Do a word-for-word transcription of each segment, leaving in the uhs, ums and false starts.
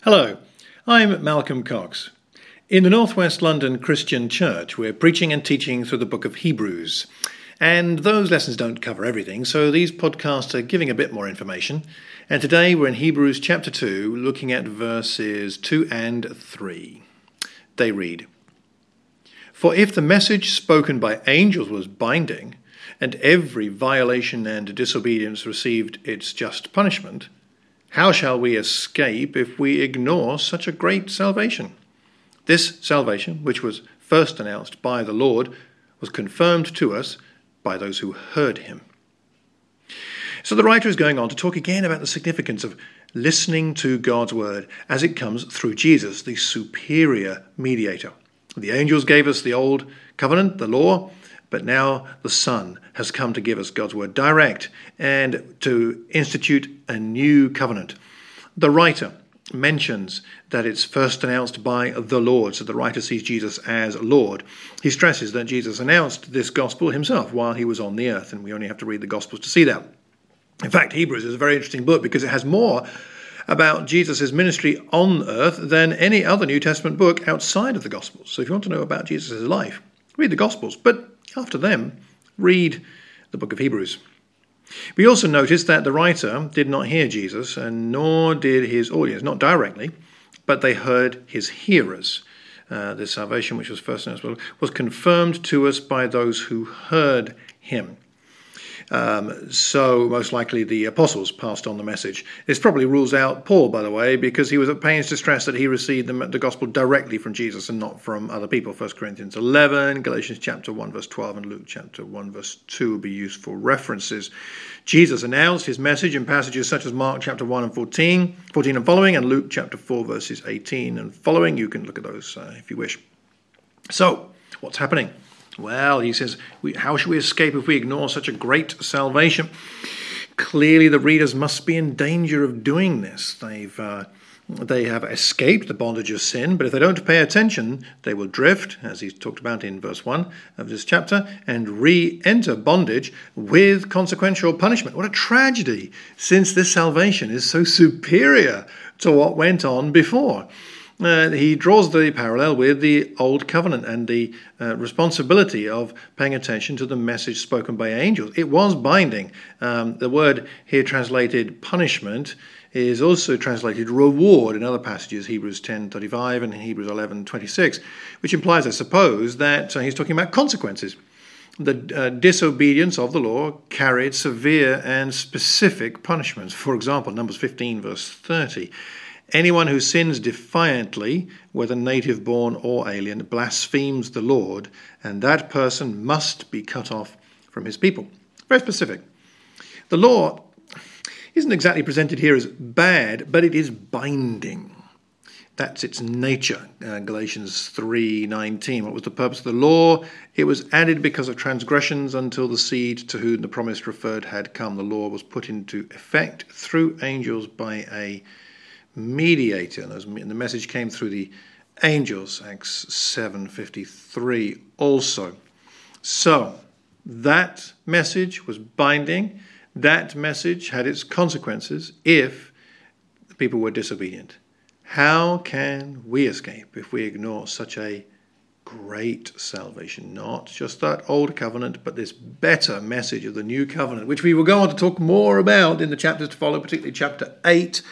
Hello, I'm Malcolm Cox. In the Northwest London Christian Church, we're preaching and teaching through the book of Hebrews. And those lessons don't cover everything, so these podcasts are giving a bit more information. And today we're in Hebrews chapter two, looking at verses two and three. They read, "For if the message spoken by angels was binding, and every violation and disobedience received its just punishment, how shall we escape if we ignore such a great salvation? This salvation, which was first announced by the Lord, was confirmed to us by those who heard him." So the writer is going on to talk again about the significance of listening to God's word as it comes through Jesus, the superior mediator. The angels gave us the old covenant, the law, but now the Son has come to give us God's word direct and to institute a new covenant. The writer mentions that it's first announced by the Lord, so the writer sees Jesus as Lord. He stresses that Jesus announced this gospel himself while he was on the earth, and we only have to read the Gospels to see that. In fact, Hebrews is a very interesting book because it has more about Jesus' ministry on earth than any other New Testament book outside of the Gospels. So if you want to know about Jesus' life, read the Gospels, but after them, read the book of Hebrews. We also notice that the writer did not hear Jesus, and nor did his audience, not directly, but they heard his hearers. Uh, this salvation, which was first announced, was confirmed to us by those who heard him. Um, so most likely the apostles passed on the message. This probably rules out Paul, by the way, because he was at pains to stress that he received the, the gospel directly from Jesus and not from other people. First Corinthians eleven, Galatians chapter one, verse twelve, and Luke chapter one, verse two will be useful references. Jesus announced his message in passages such as Mark chapter one and fourteen, fourteen and following, and Luke chapter four, verses eighteen and following. You can look at those uh, if you wish. So, what's happening? Well, he says, how shall we escape if we ignore such a great salvation? Clearly, the readers must be in danger of doing this. They've uh, they have escaped the bondage of sin, but if they don't pay attention, they will drift, as he's talked about in verse one of this chapter, and re-enter bondage with consequential punishment. What a tragedy, since this salvation is so superior to what went on before. Uh, he draws the parallel with the Old Covenant and the uh, responsibility of paying attention to the message spoken by angels. It was binding. Um, the word here translated punishment is also translated reward in other passages, Hebrews ten thirty-five and Hebrews eleven twenty-six, which implies, I suppose, that uh, he's talking about consequences. The uh, disobedience of the law carried severe and specific punishments. For example, Numbers fifteen, verse thirty. Anyone who sins defiantly, whether native-born or alien, blasphemes the Lord, and that person must be cut off from his people. Very specific. The law isn't exactly presented here as bad, but it is binding. That's its nature. Uh, Galatians three nineteen. What was the purpose of the law? It was added because of transgressions until the seed to whom the promise referred had come. The law was put into effect through angels by a mediator, and the message came through the angels, Acts seven fifty-three also. So that message was binding. That message had its consequences if the people were disobedient. How can we escape if we ignore such a great salvation? Not just that old covenant, but this better message of the new covenant, which we will go on to talk more about in the chapters to follow, particularly chapter eight.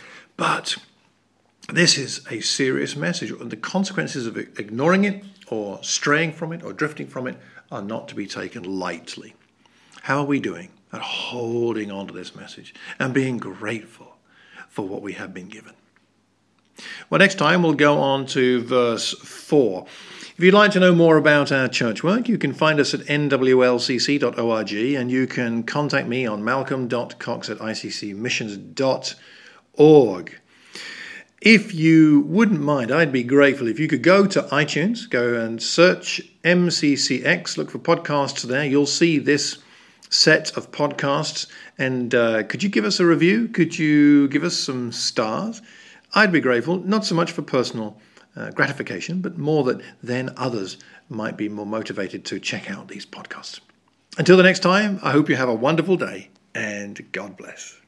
But this is a serious message, and the consequences of ignoring it or straying from it or drifting from it are not to be taken lightly. How are we doing at holding on to this message and being grateful for what we have been given? Well, next time we'll go on to verse four. If you'd like to know more about our church work, you can find us at n w l c c dot org, and you can contact me on malcolm dot cox at i c c missions dot org. If you wouldn't mind, I'd be grateful if you could go to iTunes, go and search M C C X, look for podcasts there. You'll see this set of podcasts, and uh, could you give us a review? Could you give us some stars? I'd be grateful, not so much for personal uh, gratification, but more that then others might be more motivated to check out these podcasts. Until the next time, I hope you have a wonderful day, and God bless.